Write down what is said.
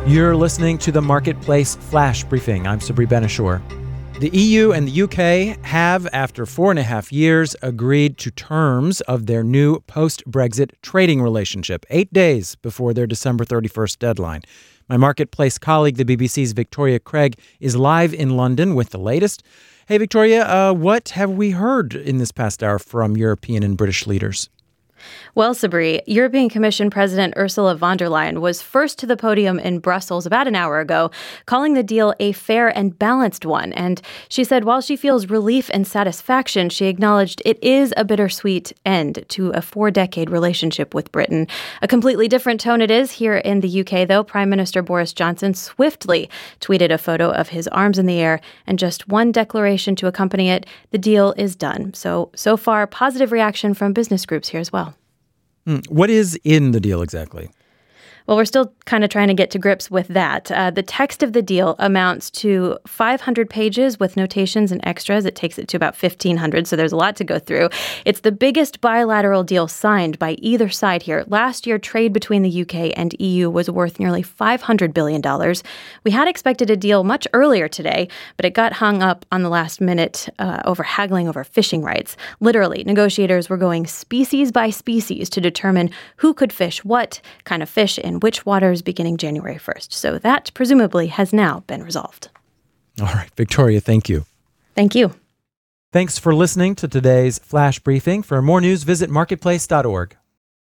You're listening to the Marketplace Flash Briefing. I'm Sabri Ben-Achour. The EU and the UK have, after 4.5 years, agreed to terms of their new post-Brexit trading relationship, 8 days before their December 31st deadline. My Marketplace colleague, the BBC's Victoria Craig, is live in London with the latest. Hey, Victoria, what have we heard in this past hour from European and British leaders? Well, Sabri, European Commission President Ursula von der Leyen was first to the podium in Brussels about an hour ago, calling the deal a fair and balanced one. And she said while she feels relief and satisfaction, she acknowledged it is a bittersweet end to a 4-decade relationship with Britain. A completely different tone it is here in the UK, though. Prime Minister Boris Johnson swiftly tweeted a photo of his arms in the air and just one declaration to accompany it: the deal is done. So far, positive reaction from business groups here as well. What is in the deal exactly? Well, we're still kind of trying to get to grips with that. The text of the deal amounts to 500 pages with notations and extras. It takes it to about 1,500, so there's a lot to go through. It's the biggest bilateral deal signed by either side here. Last year, trade between the UK and EU was worth nearly $500 billion. We had expected a deal much earlier today, but it got hung up on the last minute over haggling over fishing rights. Literally, negotiators were going species by species to determine who could fish what kind of fish in which waters beginning January 1st. So that presumably has now been resolved. All right, Victoria, thank you. Thank you. Thanks for listening to today's Flash Briefing. For more news, visit marketplace.org.